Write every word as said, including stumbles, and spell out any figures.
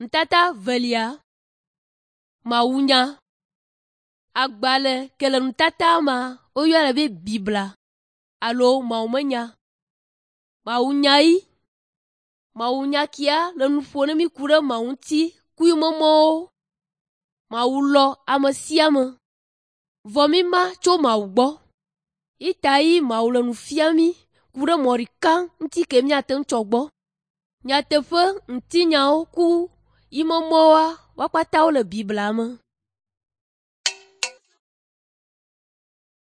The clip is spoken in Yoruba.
Ntata velia mawunya agbale kele ntata ma oyo la be Bibla alo maumenya mawunya yi mawunya kia le nufone mi kure mawunti kui momo mawulo amasiame vomi ma cho mawugbo itayi mawule nufiami kure morika nti ke miate nchogbo nyatefe nti nyao ku imomoa wakpata le Bibla me.